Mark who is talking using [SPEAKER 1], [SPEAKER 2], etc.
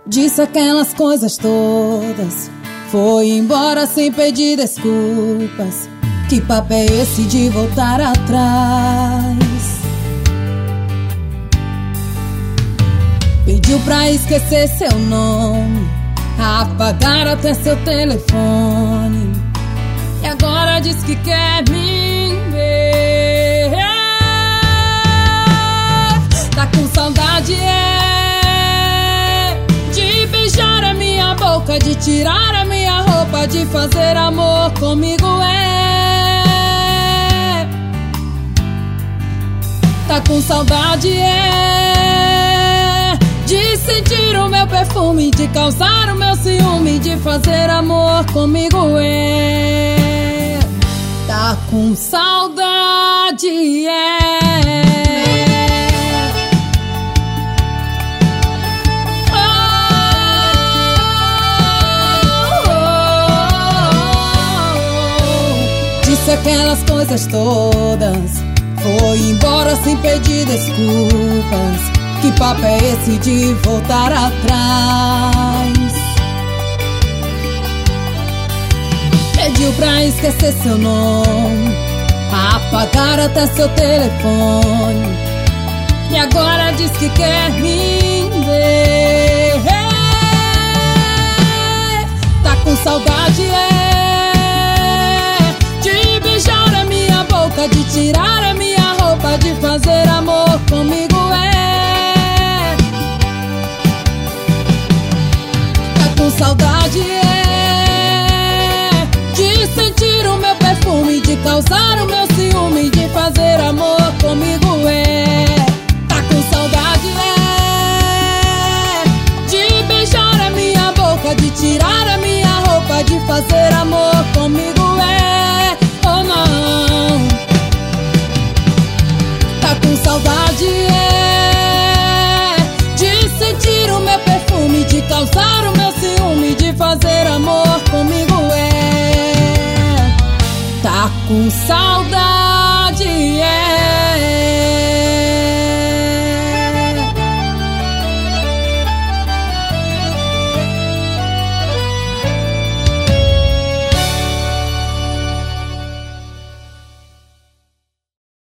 [SPEAKER 1] Disse aquelas coisas todas, foi embora sem pedir desculpas. Que papo é esse de voltar atrás? Pediu pra esquecer seu nome, apagar até seu telefone, e agora diz que quer me ver. Tá com saudade, de beijar a minha boca, de tirar a minha roupa, de fazer amor comigo, Tá com saudade, de sentir o meu perfume, de causar o meu ciúme, de fazer amor comigo, Tá com saudade, Disse aquelas coisas todas, foi embora sem pedir desculpas. Que papo é esse de voltar atrás? Pediu pra esquecer seu nome, apagar até seu telefone, e agora diz que quer me ver. Tá com saudade, de beijar a minha boca, de tirar a minha roupa, de fazer amor comigo, Tá com saudade, de sentir o meu perfume, de causar o meu ciúme, de fazer amor comigo, Tá com saudade, de beijar a minha boca, de tirar a minha roupa, de fazer